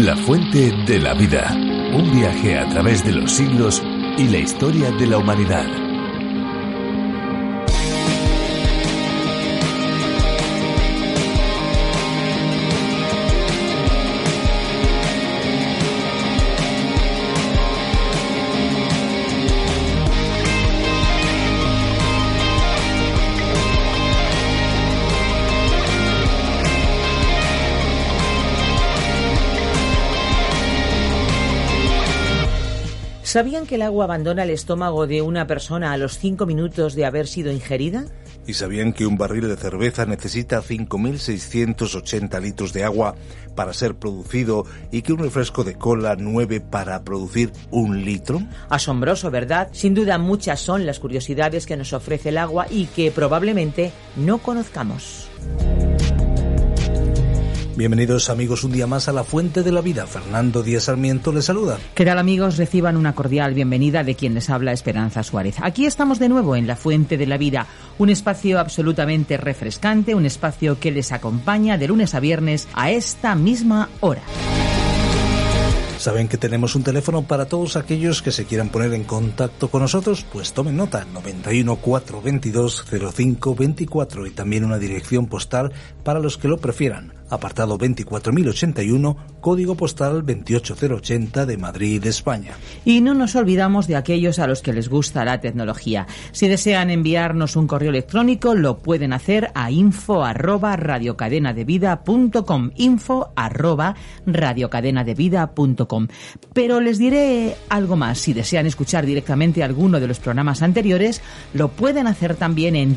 La fuente de la vida. Un viaje a través de los siglos y la historia de la humanidad. ¿Sabían que el agua abandona el estómago de una persona a los 5 minutos de haber sido ingerida? ¿Y sabían que un barril de cerveza necesita 5.680 litros de agua para ser producido y que un refresco de cola 9 para producir 1 litro? Asombroso, ¿verdad? Sin duda muchas son las curiosidades que nos ofrece el agua y que probablemente no conozcamos. Bienvenidos amigos un día más a La Fuente de la Vida. Fernando Díaz Sarmiento les saluda. ¿Qué tal amigos? Reciban una cordial bienvenida de quien les habla, Esperanza Suárez. Aquí estamos de nuevo en La Fuente de la Vida, un espacio absolutamente refrescante, un espacio que les acompaña de lunes a viernes a esta misma hora. ¿Saben que tenemos un teléfono para todos aquellos que se quieran poner en contacto con nosotros? Pues tomen nota, 91 422 0524 y también una dirección postal para los que lo prefieran. Apartado 24081, código postal 28080 de Madrid, España. Y no nos olvidamos de aquellos a los que les gusta la tecnología. Si desean enviarnos un correo electrónico, lo pueden hacer a info@radiocadenadevida.com, info@radiocadenadevida.com. Pero les diré algo más. Si desean escuchar directamente alguno de los programas anteriores, lo pueden hacer también en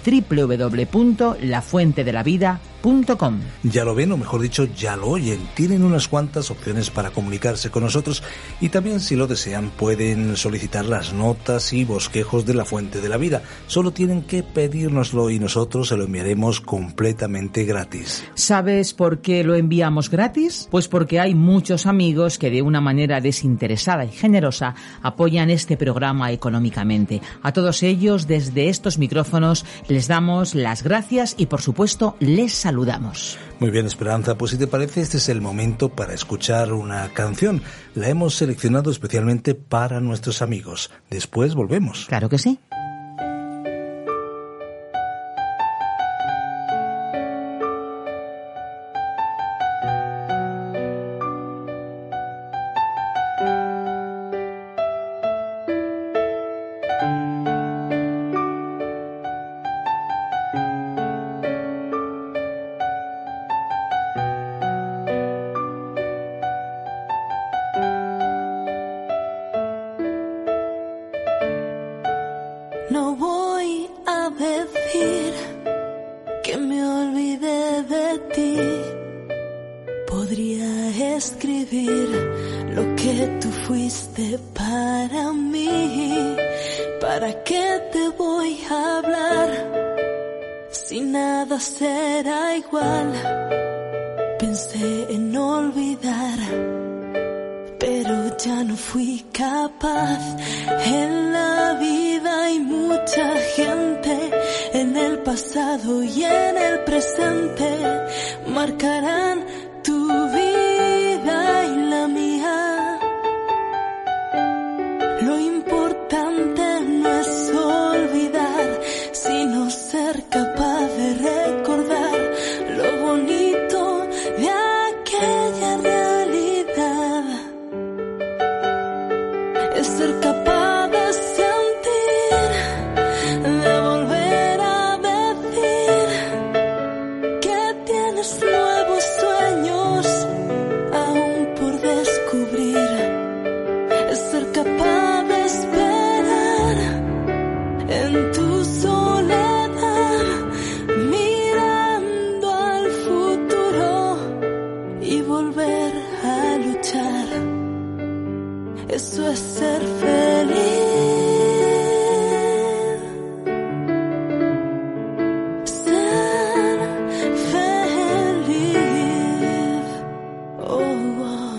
www.lafuentedelavida.com. Ya lo ven, o mejor dicho, ya lo oyen. Tienen unas cuantas opciones para comunicarse con nosotros y también, si lo desean, pueden solicitar las notas y bosquejos de La Fuente de la Vida. Solo tienen que pedírnoslo y nosotros se lo enviaremos completamente gratis. ¿Sabes por qué lo enviamos gratis? Pues porque hay muchos amigos que de una manera desinteresada y generosa apoyan este programa económicamente. A todos ellos, desde estos micrófonos, les damos las gracias y, por supuesto, les saludamos. Muy bien, Esperanza, pues si te parece, este es el momento para escuchar una canción. La hemos seleccionado especialmente para nuestros amigos. Después volvemos. Claro que sí. No voy a decir que me olvidé de ti. Podría escribir lo que tú fuiste para mí. ¿Para qué te voy a hablar si nada será igual? Pensé en olvidar, pero ya no fui capaz. En la vida hay mucha gente, en el pasado y en el presente, marcarán tu vida y la mía. Lo importante no es olvidar, sino ser capaz de recordar lo bonito de aquella realidad. Es ser capaz de sentir, de volver a decir que tienes nuevos sueños aún por descubrir. Es ser capaz de esperar en tu soledad, mirando al futuro y volver a luchar. Eso es ser feliz. Ser feliz. Oh, oh.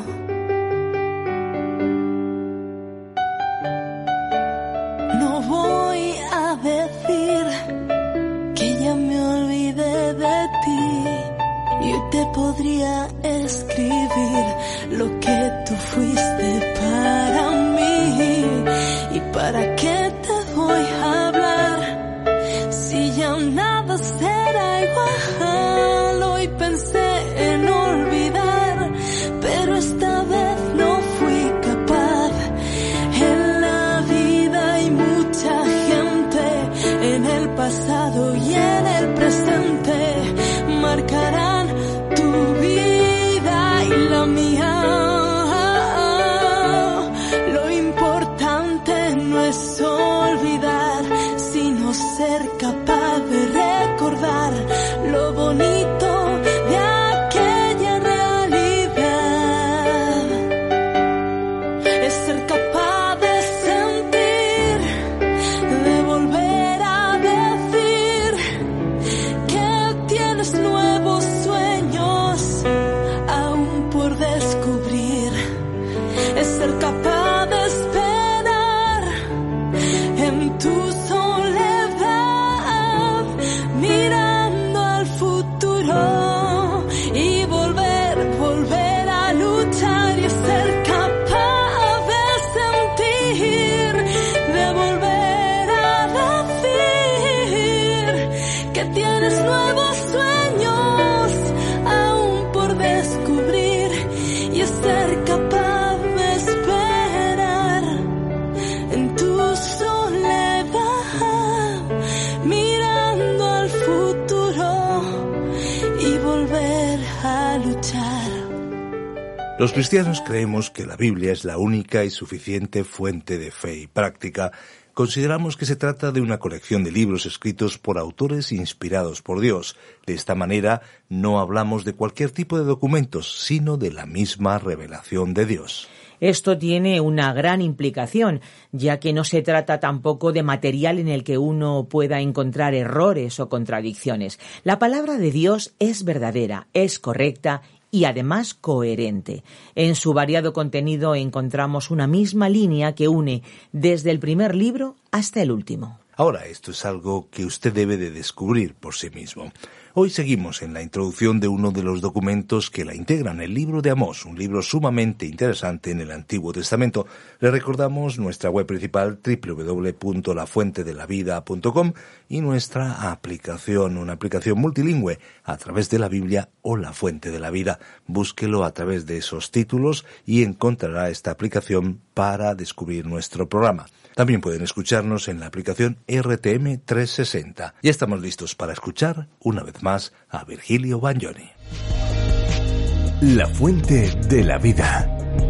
No voy a decir que ya me olvidé de ti. Yo te podría escribir lo que tú fuiste para mí. ¿Y para qué te voy a hablar si ya nada será igual? Hoy pensé en olvidar, pero esta vez no fui capaz. En la vida hay mucha gente, en el pasado y en el presente, marcarán tu vida y la mía. Lo importante no es olvidar, sino ser capaz de recordar lo bonito de aquella realidad. Es ser capaz de sentir, de volver a decir que tienes nuevos sueños aún por descubrir. Es ser capaz de esperar en tu soledad, mirando al futuro y volver a luchar, y ser capaz de sentir, de volver a decir que tienes nuevos sueños aún por descubrir, y es ser capaz de esperar en tu soledad, mirando al futuro y volver a luchar. Los cristianos creemos que la Biblia es la única y suficiente fuente de fe y práctica. Consideramos que se trata de una colección de libros escritos por autores inspirados por Dios. De esta manera, no hablamos de cualquier tipo de documentos, sino de la misma revelación de Dios. Esto tiene una gran implicación, ya que no se trata tampoco de material en el que uno pueda encontrar errores o contradicciones. La palabra de Dios es verdadera, es correcta y además coherente. En su variado contenido encontramos una misma línea que une desde el primer libro hasta el último. Ahora, esto es algo que usted debe de descubrir por sí mismo. Hoy seguimos en la introducción de uno de los documentos que la integran, el libro de Amós, un libro sumamente interesante en el Antiguo Testamento. Le recordamos nuestra web principal www.lafuentedelavida.com y nuestra aplicación, una aplicación multilingüe a través de la Biblia o La Fuente de la Vida. Búsquelo a través de esos títulos y encontrará esta aplicación para descubrir nuestro programa. También pueden escucharnos en la aplicación RTM 360. Ya estamos listos para escuchar una vez más a Virgilio Bagnoni. La Fuente de la Vida.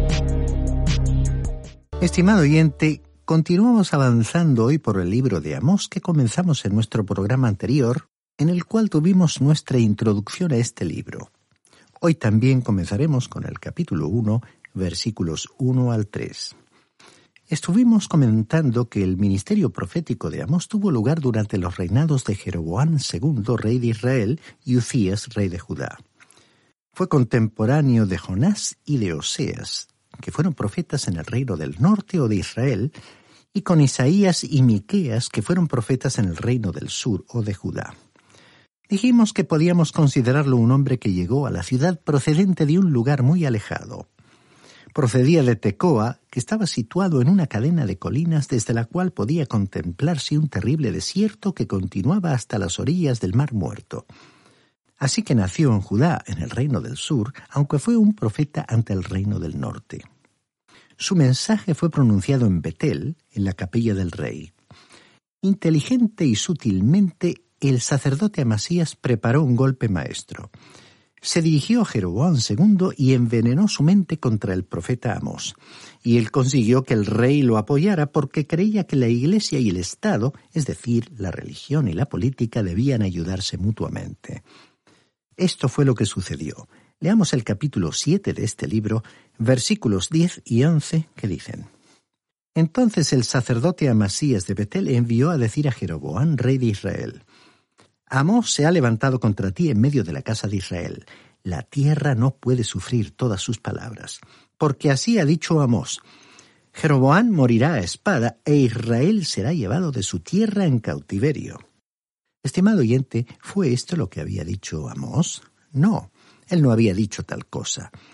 Estimado oyente, continuamos avanzando hoy por el libro de Amós que comenzamos en nuestro programa anterior, en el cual tuvimos nuestra introducción a este libro. Hoy también comenzaremos con el capítulo 1, versículos 1 al 3. Estuvimos comentando que el ministerio profético de Amós tuvo lugar durante los reinados de Jeroboam II, rey de Israel, y Uzías, rey de Judá. Fue contemporáneo de Jonás y de Oseas, que fueron profetas en el reino del norte o de Israel, y con Isaías y Miqueas, que fueron profetas en el reino del sur o de Judá. Dijimos que podíamos considerarlo un hombre que llegó a la ciudad procedente de un lugar muy alejado. Procedía de Tecoa, que estaba situado en una cadena de colinas desde la cual podía contemplarse un terrible desierto que continuaba hasta las orillas del Mar Muerto. Así que nació en Judá, en el reino del sur, aunque fue un profeta ante el reino del norte. Su mensaje fue pronunciado en Betel, en la capilla del rey. Inteligente y sutilmente, el sacerdote Amasías preparó un golpe maestro. Se dirigió a Jeroboam II y envenenó su mente contra el profeta Amós. Y él consiguió que el rey lo apoyara porque creía que la Iglesia y el Estado, es decir, la religión y la política, debían ayudarse mutuamente. Esto fue lo que sucedió. Leamos el capítulo 7 de este libro, versículos 10 y 11, que dicen: Entonces el sacerdote Amasías de Betel envió a decir a Jeroboam, rey de Israel: Amós se ha levantado contra ti en medio de la casa de Israel. La tierra no puede sufrir todas sus palabras. Porque así ha dicho Amós: Jeroboam morirá a espada e Israel será llevado de su tierra en cautiverio. Estimado oyente, ¿fue esto lo que había dicho Amós? No, él no había dicho tal cosa.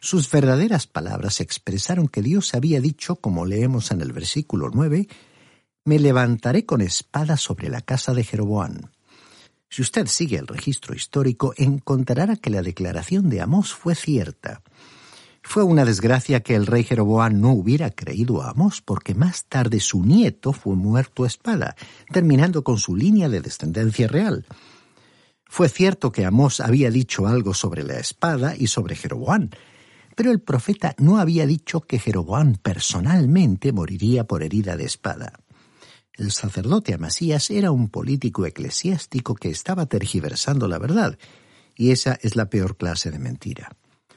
Sus verdaderas palabras expresaron que Dios había dicho, como leemos en el versículo 9, «Me levantaré con espada sobre la casa de Jeroboam». Si usted sigue el registro histórico, encontrará que la declaración de Amós fue cierta. Fue una desgracia que el rey Jeroboam no hubiera creído a Amós, porque más tarde su nieto fue muerto a espada, terminando con su línea de descendencia real. Fue cierto que Amós había dicho algo sobre la espada y sobre Jeroboam, pero el profeta no había dicho que Jeroboam personalmente moriría por herida de espada. El sacerdote Amasías era un político eclesiástico que estaba tergiversando la verdad, y esa es la peor clase de mentira.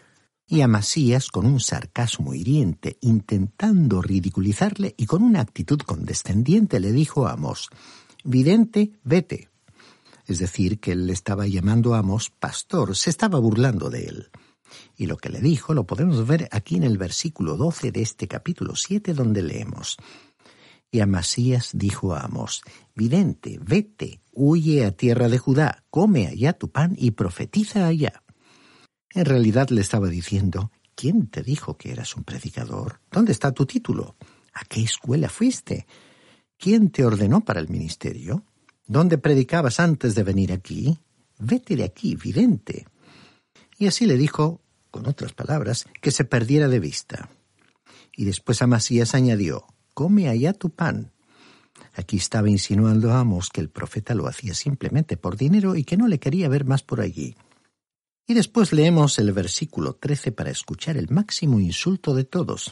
Y Amasías, con un sarcasmo hiriente, intentando ridiculizarle y con una actitud condescendiente, le dijo a Amós, «Vidente, vete». Es decir, que él le estaba llamando a Amós pastor, se estaba burlando de él. Y lo que le dijo lo podemos ver aquí en el versículo 12 de este capítulo 7, donde leemos, «Y Amasías dijo a Amós, vidente, vete, huye a tierra de Judá, come allá tu pan y profetiza allá». En realidad le estaba diciendo, ¿quién te dijo que eras un predicador? ¿Dónde está tu título? ¿A qué escuela fuiste? ¿Quién te ordenó para el ministerio? ¿Dónde predicabas antes de venir aquí? Vete de aquí, vidente. Y así le dijo, con otras palabras, que se perdiera de vista. Y después Amasías añadió, come allá tu pan. Aquí estaba insinuando a Amós que el profeta lo hacía simplemente por dinero y que no le quería ver más por allí. Y después leemos el versículo 13 para escuchar el máximo insulto de todos.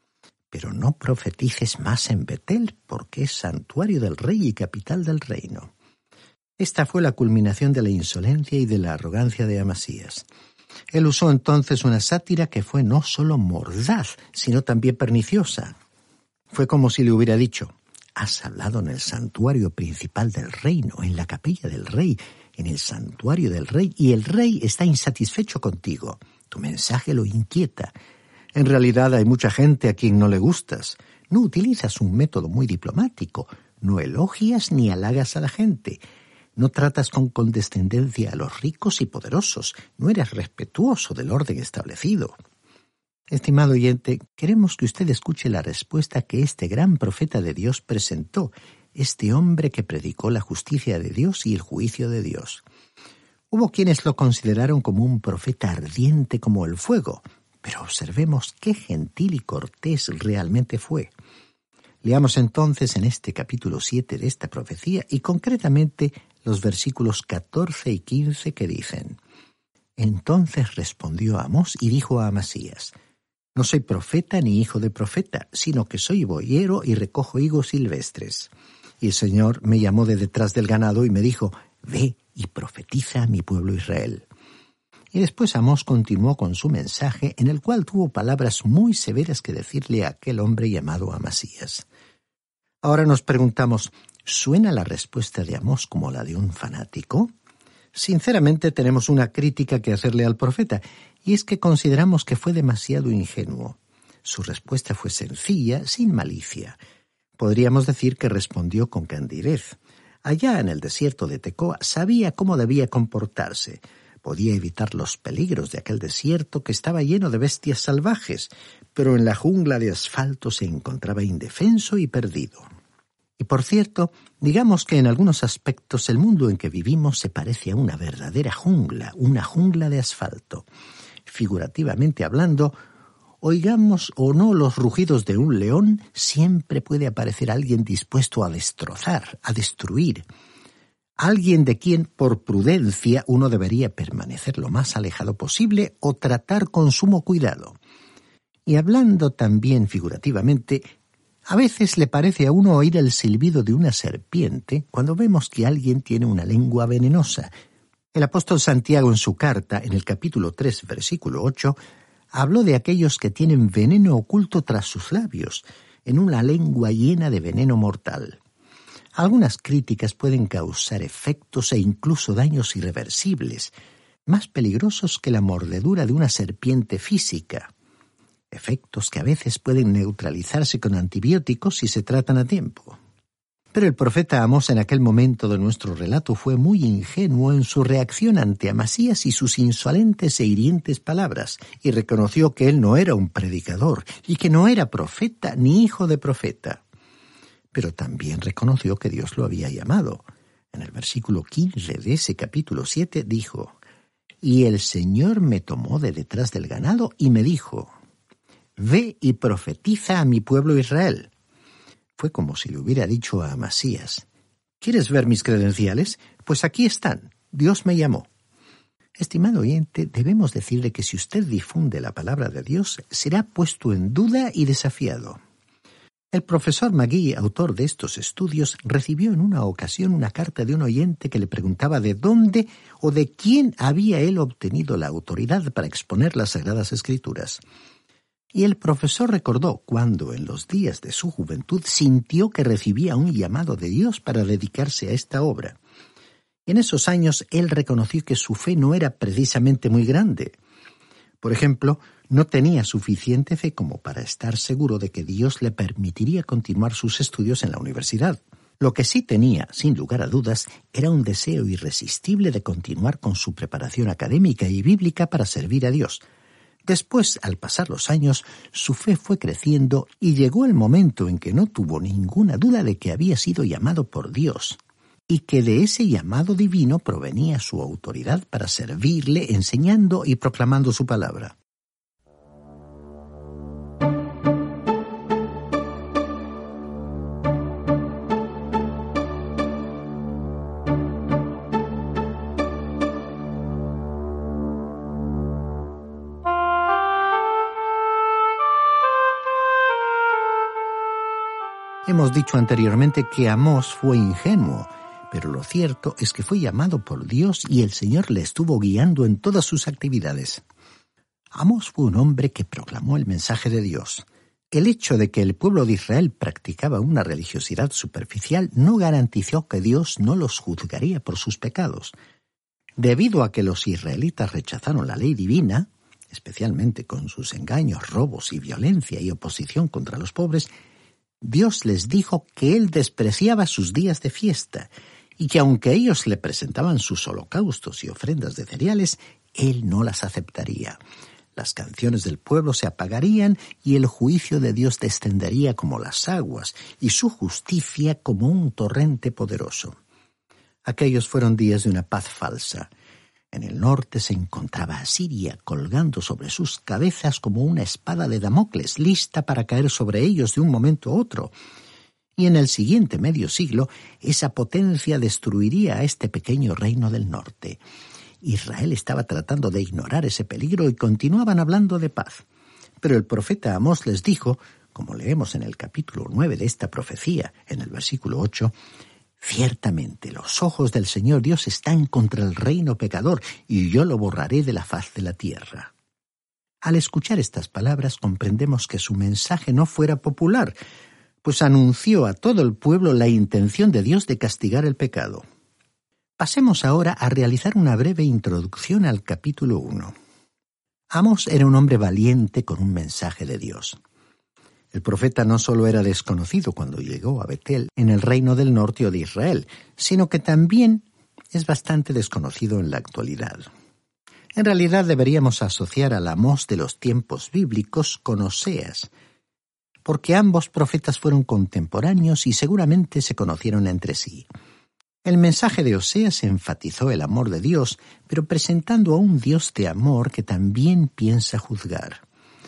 Pero no profetices más en Betel, porque es santuario del rey y capital del reino. Esta fue la culminación de la insolencia y de la arrogancia de Amasías. Él usó entonces una sátira que fue no solo mordaz, sino también perniciosa. Fue como si le hubiera dicho, has hablado en el santuario principal del reino, en la capilla del rey, en el santuario del rey, y el rey está insatisfecho contigo. Tu mensaje lo inquieta. En realidad hay mucha gente a quien no le gustas. No utilizas un método muy diplomático. No elogias ni halagas a la gente. No tratas con condescendencia a los ricos y poderosos. No eres respetuoso del orden establecido. Estimado oyente, queremos que usted escuche la respuesta que este gran profeta de Dios presentó, este hombre que predicó la justicia de Dios y el juicio de Dios. Hubo quienes lo consideraron como un profeta ardiente como el fuego, pero observemos qué gentil y cortés realmente fue. Leamos entonces en este capítulo 7 de esta profecía y concretamente los versículos 14 y 15 que dicen: Entonces respondió Amós y dijo a Amasías: No soy profeta ni hijo de profeta, sino que soy boyero y recojo higos silvestres. Y el Señor me llamó de detrás del ganado y me dijo: Ve y profetiza a mi pueblo Israel. Y después Amós continuó con su mensaje, en el cual tuvo palabras muy severas que decirle a aquel hombre llamado Amasías. Ahora nos preguntamos, ¿suena la respuesta de Amós como la de un fanático? Sinceramente tenemos una crítica que hacerle al profeta, y es que consideramos que fue demasiado ingenuo. Su respuesta fue sencilla, sin malicia. Podríamos decir que respondió con candidez. Allá en el desierto de Tecoa sabía cómo debía comportarse. Podía evitar los peligros de aquel desierto que estaba lleno de bestias salvajes, pero en la jungla de asfalto se encontraba indefenso y perdido. Y por cierto, digamos que en algunos aspectos el mundo en que vivimos se parece a una verdadera jungla, una jungla de asfalto. Figurativamente hablando, oigamos o no los rugidos de un león, siempre puede aparecer alguien dispuesto a destrozar, a destruir. Alguien de quien, por prudencia, uno debería permanecer lo más alejado posible o tratar con sumo cuidado. Y hablando también figurativamente, a veces le parece a uno oír el silbido de una serpiente cuando vemos que alguien tiene una lengua venenosa. El apóstol Santiago en su carta, en el capítulo 3, versículo 8, habló de aquellos que tienen veneno oculto tras sus labios, en una lengua llena de veneno mortal. Algunas críticas pueden causar efectos e incluso daños irreversibles, más peligrosos que la mordedura de una serpiente física. Efectos que a veces pueden neutralizarse con antibióticos si se tratan a tiempo. Pero el profeta Amós en aquel momento de nuestro relato fue muy ingenuo en su reacción ante Amasías y sus insolentes e hirientes palabras, y reconoció que él no era un predicador y que no era profeta ni hijo de profeta. Pero también reconoció que Dios lo había llamado. En el versículo 15 de ese capítulo 7 dijo: «Y el Señor me tomó de detrás del ganado y me dijo: ve y profetiza a mi pueblo Israel». Fue como si le hubiera dicho a Amasías: ¿quieres ver mis credenciales? Pues aquí están. Dios me llamó. Estimado oyente, debemos decirle que si usted difunde la palabra de Dios, será puesto en duda y desafiado. El profesor Magui, autor de estos estudios, recibió en una ocasión una carta de un oyente que le preguntaba de dónde o de quién había él obtenido la autoridad para exponer las Sagradas Escrituras. Y el profesor recordó cuando, en los días de su juventud, sintió que recibía un llamado de Dios para dedicarse a esta obra. En esos años, él reconoció que su fe no era precisamente muy grande. Por ejemplo, no tenía suficiente fe como para estar seguro de que Dios le permitiría continuar sus estudios en la universidad. Lo que sí tenía, sin lugar a dudas, era un deseo irresistible de continuar con su preparación académica y bíblica para servir a Dios. Después, al pasar los años, su fe fue creciendo y llegó el momento en que no tuvo ninguna duda de que había sido llamado por Dios y que de ese llamado divino provenía su autoridad para servirle, enseñando y proclamando su palabra. Hemos dicho anteriormente que Amós fue ingenuo, pero lo cierto es que fue llamado por Dios y el Señor le estuvo guiando en todas sus actividades. Amós fue un hombre que proclamó el mensaje de Dios. El hecho de que el pueblo de Israel practicaba una religiosidad superficial no garantizó que Dios no los juzgaría por sus pecados. Debido a que los israelitas rechazaron la ley divina, especialmente con sus engaños, robos y violencia y oposición contra los pobres, Dios les dijo que Él despreciaba sus días de fiesta y que aunque ellos le presentaban sus holocaustos y ofrendas de cereales, Él no las aceptaría. Las canciones del pueblo se apagarían y el juicio de Dios descendería como las aguas y su justicia como un torrente poderoso. Aquellos fueron días de una paz falsa. En el norte se encontraba Asiria colgando sobre sus cabezas como una espada de Damocles, lista para caer sobre ellos de un momento a otro. Y en el siguiente medio siglo, esa potencia destruiría a este pequeño reino del norte. Israel estaba tratando de ignorar ese peligro y continuaban hablando de paz. Pero el profeta Amós les dijo, como leemos en el capítulo 9 de esta profecía, en el versículo 8, «Ciertamente los ojos del Señor Dios están contra el reino pecador, y yo lo borraré de la faz de la tierra». Al escuchar estas palabras comprendemos que su mensaje no fuera popular, pues anunció a todo el pueblo la intención de Dios de castigar el pecado. Pasemos ahora a realizar una breve introducción al capítulo 1. Amós era un hombre valiente con un mensaje de Dios. El profeta no solo era desconocido cuando llegó a Betel, en el reino del norte o de Israel, sino que también es bastante desconocido en la actualidad. En realidad deberíamos asociar al Amós de los tiempos bíblicos con Oseas, porque ambos profetas fueron contemporáneos y seguramente se conocieron entre sí. El mensaje de Oseas enfatizó el amor de Dios, pero presentando a un Dios de amor que también piensa juzgar.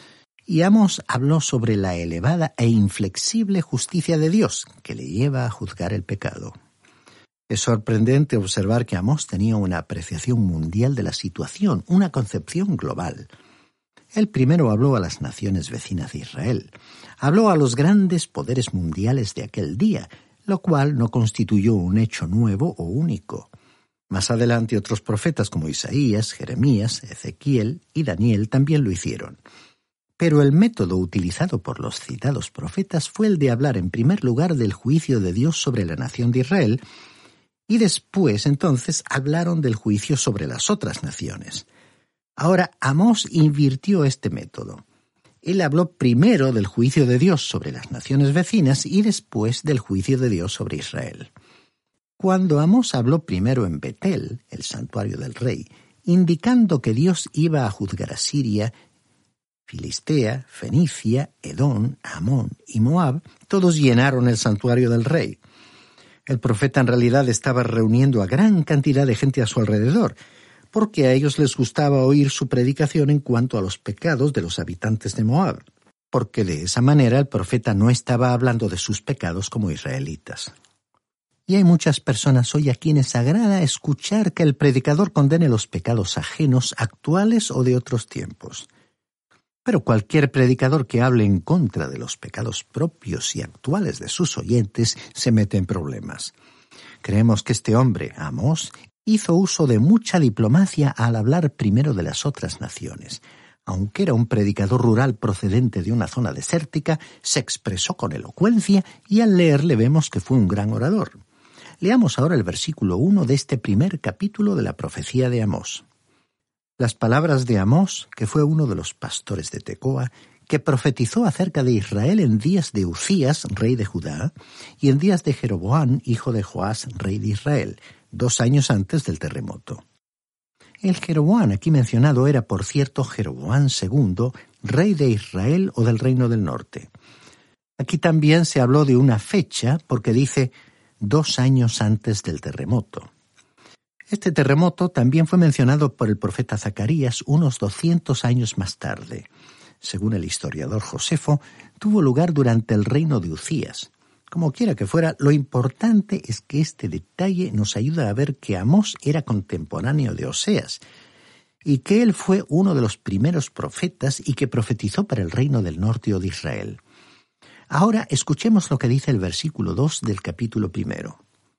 Y Amós habló sobre la elevada e inflexible justicia de Dios, que le lleva a juzgar el pecado. Es sorprendente observar que Amós tenía una apreciación mundial de la situación, una concepción global. Él primero habló a las naciones vecinas de Israel. Habló a los grandes poderes mundiales de aquel día, lo cual no constituyó un hecho nuevo o único. Más adelante otros profetas como Isaías, Jeremías, Ezequiel y Daniel también lo hicieron. Pero el método utilizado por los citados profetas fue el de hablar en primer lugar del juicio de Dios sobre la nación de Israel, y después entonces hablaron del juicio sobre las otras naciones. Ahora Amós invirtió este método. Él habló primero del juicio de Dios sobre las naciones vecinas y después del juicio de Dios sobre Israel. Cuando Amós habló primero en Betel, el santuario del rey, indicando que Dios iba a juzgar a Siria, Filistea, Fenicia, Edom, Amón y Moab, todos llenaron el santuario del rey. El profeta en realidad estaba reuniendo a gran cantidad de gente a su alrededor, porque a ellos les gustaba oír su predicación en cuanto a los pecados de los habitantes de Moab, porque de esa manera el profeta no estaba hablando de sus pecados como israelitas. Y hay muchas personas hoy a quienes agrada escuchar que el predicador condene los pecados ajenos, actuales o de otros tiempos. Pero cualquier predicador que hable en contra de los pecados propios y actuales de sus oyentes se mete en problemas. Creemos que este hombre, Amós, hizo uso de mucha diplomacia al hablar primero de las otras naciones. Aunque era un predicador rural procedente de una zona desértica, se expresó con elocuencia y al leerle vemos que fue un gran orador. Leamos ahora el versículo 1 de este primer capítulo de la profecía de Amós. Las palabras de Amós, que fue uno de los pastores de Tecoa, que profetizó acerca de Israel en días de Uzías, rey de Judá, y en días de Jeroboam, hijo de Joás, rey de Israel, 2 años antes del terremoto. El Jeroboam aquí mencionado era, por cierto, Jeroboam II, rey de Israel o del Reino del Norte. Aquí también se habló de una fecha porque dice 2 años antes del terremoto. Este terremoto también fue mencionado por el profeta Zacarías unos 200 años más tarde. Según el historiador Josefo, tuvo lugar durante el reino de Uzías. Como quiera que fuera, lo importante es que este detalle nos ayuda a ver que Amós era contemporáneo de Oseas y que él fue uno de los primeros profetas y que profetizó para el reino del norte o de Israel. Ahora escuchemos lo que dice el versículo 2 del capítulo 1.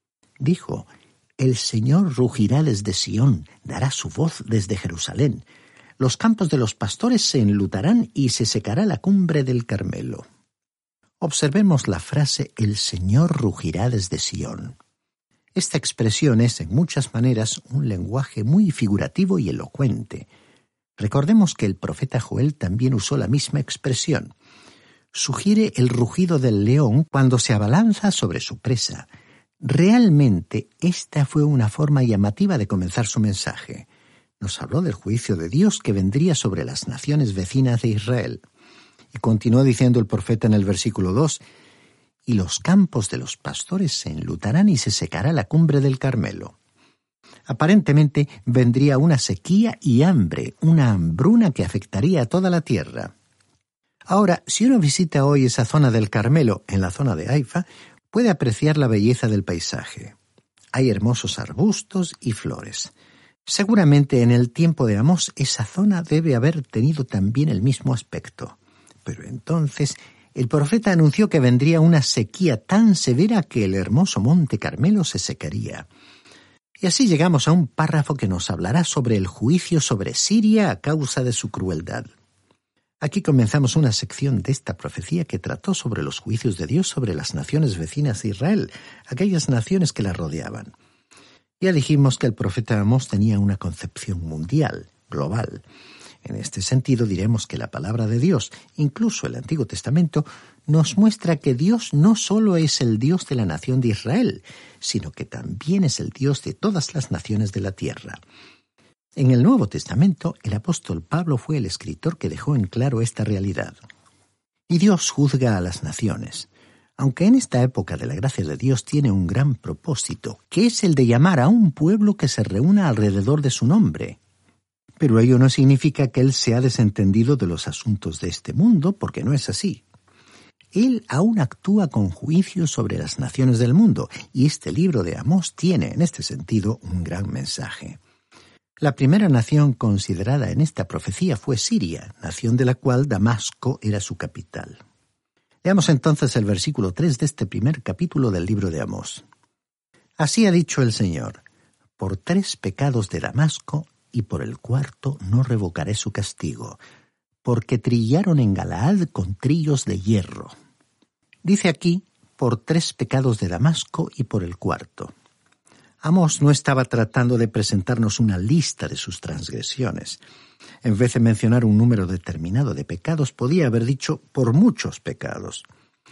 Dijo: El Señor rugirá desde Sión, dará su voz desde Jerusalén. Los campos de los pastores se enlutarán y se secará la cumbre del Carmelo. Observemos la frase «El Señor rugirá desde Sión». Esta expresión es, en muchas maneras, un lenguaje muy figurativo y elocuente. Recordemos que el profeta Joel también usó la misma expresión. Sugiere el rugido del león cuando se abalanza sobre su presa. Realmente, esta fue una forma llamativa de comenzar su mensaje. Nos habló del juicio de Dios que vendría sobre las naciones vecinas de Israel. Y continuó diciendo el profeta en el versículo 2, «Y los campos de los pastores se enlutarán y se secará la cumbre del Carmelo». Aparentemente vendría una sequía y hambre, una hambruna que afectaría a toda la tierra. Ahora, si uno visita hoy esa zona del Carmelo, en la zona de Haifa, puede apreciar la belleza del paisaje. Hay hermosos arbustos y flores. Seguramente en el tiempo de Amós esa zona debe haber tenido también el mismo aspecto. Pero entonces el profeta anunció que vendría una sequía tan severa que el hermoso monte Carmelo se secaría. Y así llegamos a un párrafo que nos hablará sobre el juicio sobre Siria a causa de su crueldad. Aquí comenzamos una sección de esta profecía que trató sobre los juicios de Dios sobre las naciones vecinas de Israel, aquellas naciones que la rodeaban. Ya dijimos que el profeta Amós tenía una concepción mundial, global. En este sentido diremos que la palabra de Dios, incluso el Antiguo Testamento, nos muestra que Dios no solo es el Dios de la nación de Israel, sino que también es el Dios de todas las naciones de la tierra. En el Nuevo Testamento, el apóstol Pablo fue el escritor que dejó en claro esta realidad. Y Dios juzga a las naciones, aunque en esta época de la gracia de Dios tiene un gran propósito, que es el de llamar a un pueblo que se reúna alrededor de su nombre. Pero ello no significa que Él se ha desentendido de los asuntos de este mundo, porque no es así. Él aún actúa con juicio sobre las naciones del mundo, y este libro de Amós tiene, en este sentido, un gran mensaje. La primera nación considerada en esta profecía fue Siria, nación de la cual Damasco era su capital. Leamos entonces el versículo 3 de este primer capítulo del libro de Amós. Así ha dicho el Señor: por 3 pecados de Damasco, y por el 4 no revocaré su castigo, porque trillaron en Galaad con trillos de hierro. Dice aquí, por 3 pecados de Damasco y por el 4. Amós no estaba tratando de presentarnos una lista de sus transgresiones. En vez de mencionar un número determinado de pecados, podía haber dicho por muchos pecados.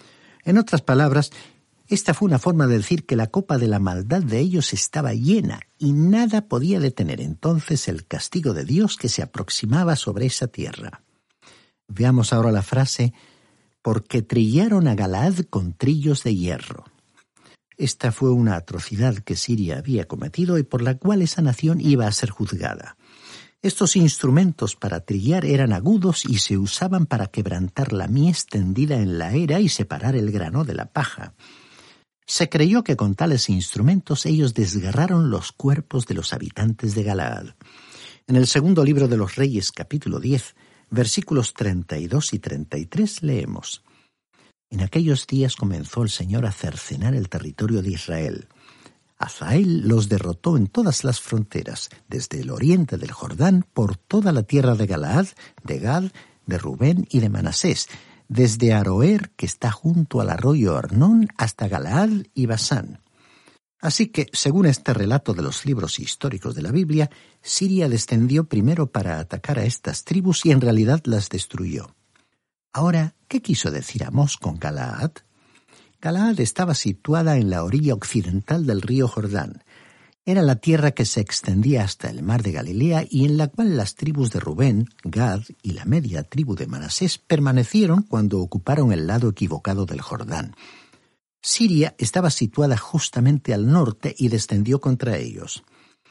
En otras palabras, esta fue una forma de decir que la copa de la maldad de ellos estaba llena y nada podía detener entonces el castigo de Dios que se aproximaba sobre esa tierra. Veamos ahora la frase, porque trillaron a Galaad con trillos de hierro. Esta fue una atrocidad que Siria había cometido y por la cual esa nación iba a ser juzgada. Estos instrumentos para trillar eran agudos y se usaban para quebrantar la mies tendida en la era y separar el grano de la paja. Se creyó que con tales instrumentos ellos desgarraron los cuerpos de los habitantes de Galaad. En el segundo libro de los Reyes, capítulo 10, versículos 32 y 33, leemos: En aquellos días comenzó el Señor a cercenar el territorio de Israel. Hazael los derrotó en todas las fronteras, desde el oriente del Jordán, por toda la tierra de Galaad, de Gad, de Rubén y de Manasés, desde Aroer, que está junto al arroyo Arnón, hasta Galaad y Basán. Así que, según este relato de los libros históricos de la Biblia, Siria descendió primero para atacar a estas tribus y en realidad las destruyó. Ahora, ¿qué quiso decir Amós con Galaad? Galaad estaba situada en la orilla occidental del río Jordán. Era la tierra que se extendía hasta el mar de Galilea y en la cual las tribus de Rubén, Gad y la media tribu de Manasés permanecieron cuando ocuparon el lado equivocado del Jordán. Siria estaba situada justamente al norte y descendió contra ellos.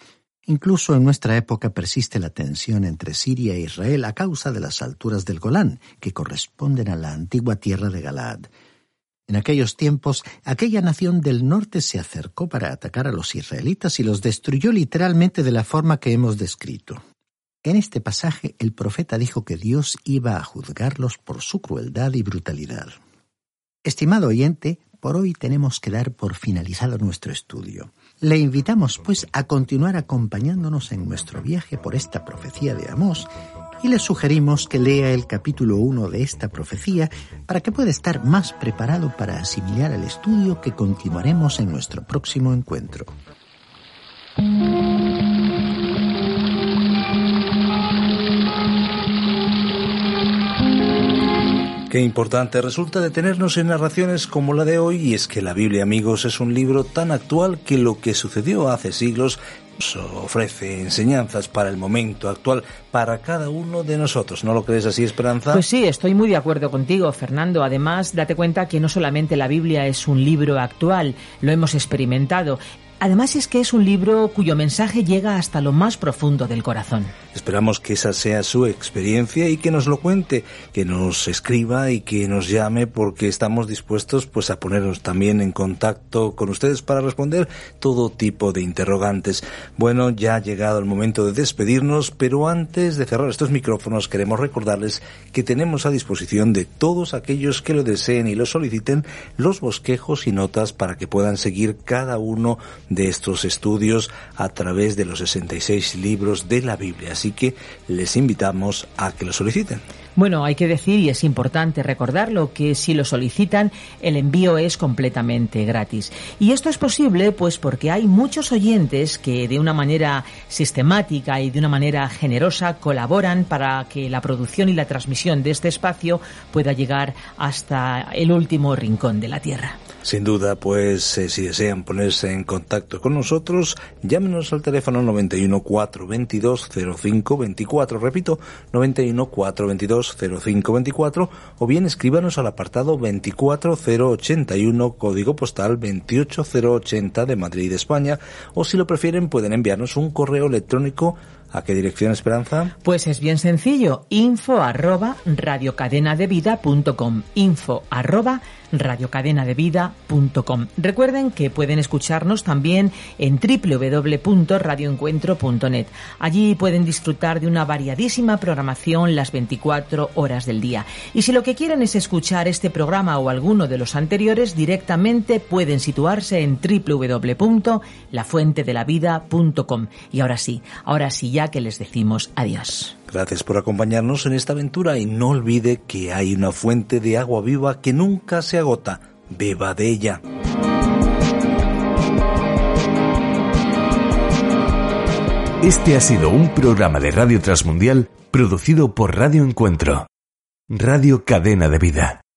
Incluso en nuestra época persiste la tensión entre Siria e Israel a causa de las alturas del Golán, que corresponden a la antigua tierra de Galaad. En aquellos tiempos, aquella nación del norte se acercó para atacar a los israelitas y los destruyó literalmente de la forma que hemos descrito. En este pasaje, el profeta dijo que Dios iba a juzgarlos por su crueldad y brutalidad. Estimado oyente, por hoy tenemos que dar por finalizado nuestro estudio. Le invitamos, pues, a continuar acompañándonos en nuestro viaje por esta profecía de Amós y le sugerimos que lea el capítulo 1 de esta profecía para que pueda estar más preparado para asimilar el estudio que continuaremos en nuestro próximo encuentro. Qué importante resulta detenernos en narraciones como la de hoy, y es que la Biblia, amigos, es un libro tan actual que lo que sucedió hace siglos ofrece enseñanzas para el momento actual, para cada uno de nosotros. ¿No lo crees así, Esperanza? Pues sí, estoy muy de acuerdo contigo, Fernando. Además, date cuenta que no solamente la Biblia es un libro actual, lo hemos experimentado. Además es que es un libro cuyo mensaje llega hasta lo más profundo del corazón. Esperamos que esa sea su experiencia y que nos lo cuente, que nos escriba y que nos llame, porque estamos dispuestos pues a ponernos también en contacto con ustedes para responder todo tipo de interrogantes. Bueno, ya ha llegado el momento de despedirnos, pero antes de cerrar estos micrófonos queremos recordarles que tenemos a disposición de todos aquellos que lo deseen y lo soliciten los bosquejos y notas para que puedan seguir cada uno de estos estudios a través de los 66 libros de la Biblia. Así que les invitamos a que lo soliciten. Bueno, hay que decir, y es importante recordarlo, que si lo solicitan, el envío es completamente gratis. Y esto es posible pues porque hay muchos oyentes que de una manera sistemática y de una manera generosa colaboran para que la producción y la transmisión de este espacio pueda llegar hasta el último rincón de la tierra. Sin duda, pues si desean ponerse en contacto con nosotros, llámenos al teléfono 91 422 0524, repito, 91 422 0524, o bien escríbanos al apartado 24081, código postal 28080 de Madrid, España, o si lo prefieren pueden enviarnos un correo electrónico. ¿A qué dirección, Esperanza? Pues es bien sencillo, info@radiocadenadevida.com, info@radiocadenadevida.com. Recuerden que pueden escucharnos también en www.radioencuentro.net. Allí pueden disfrutar de una variadísima programación las 24 horas del día. Y si lo que quieren es escuchar este programa o alguno de los anteriores, directamente pueden situarse en www.lafuentedelavida.com. Y ahora sí, ya que les decimos adiós. Gracias por acompañarnos en esta aventura y no olvide que hay una fuente de agua viva que nunca se agota. Beba de ella. Este ha sido un programa de Radio Transmundial producido por Radio Encuentro, Radio Cadena de Vida.